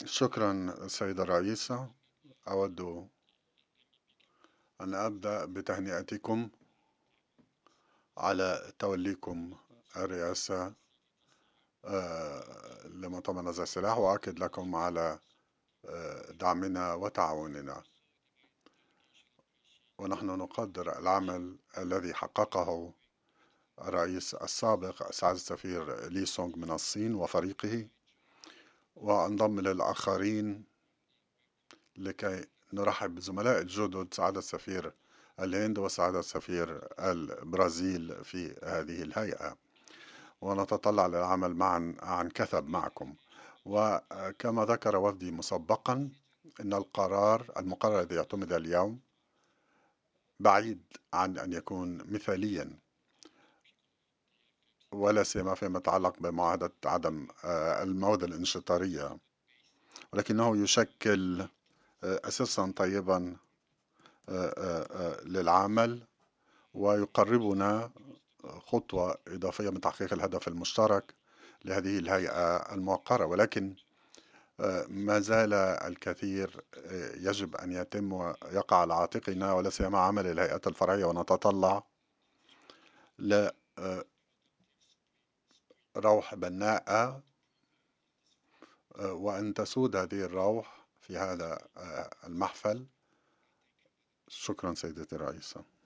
شكرا سيدة الرئيسة. أود أن أبدأ بتهنئتكم على توليكم الرئاسة لمؤتمر نزع السلاح، وأؤكد لكم على دعمنا وتعاوننا، ونحن نقدر العمل الذي حققه الرئيس السابق سعادة السفير لي سونغ من الصين وفريقه، وأنضم للآخرين لكي نرحب بزملاء الجدد سعادة السفير الهند وسعادة السفير البرازيل في هذه الهيئة، ونتطلع للعمل معا عن كثب معكم. وكما ذكر وفدي مسبقا، إن المقرر الذي اعتمد اليوم بعيد عن أن يكون مثاليا، ولا سيما فيما يتعلق بمعاهدة عدم المواد الانشطارية، ولكنه يشكل أساسا طيبا للعمل، ويقربنا خطوة إضافية من تحقيق الهدف المشترك لهذه الهيئة الموقرة. ولكن ما زال الكثير يجب أن يتم ويقع على عاتقنا، ولا سيما عمل الهيئات الفرعية، ونتطلع لروح بناءة، وأن تسود هذه الروح في هذا المحفل. شكرا سيدتي الرئيسة.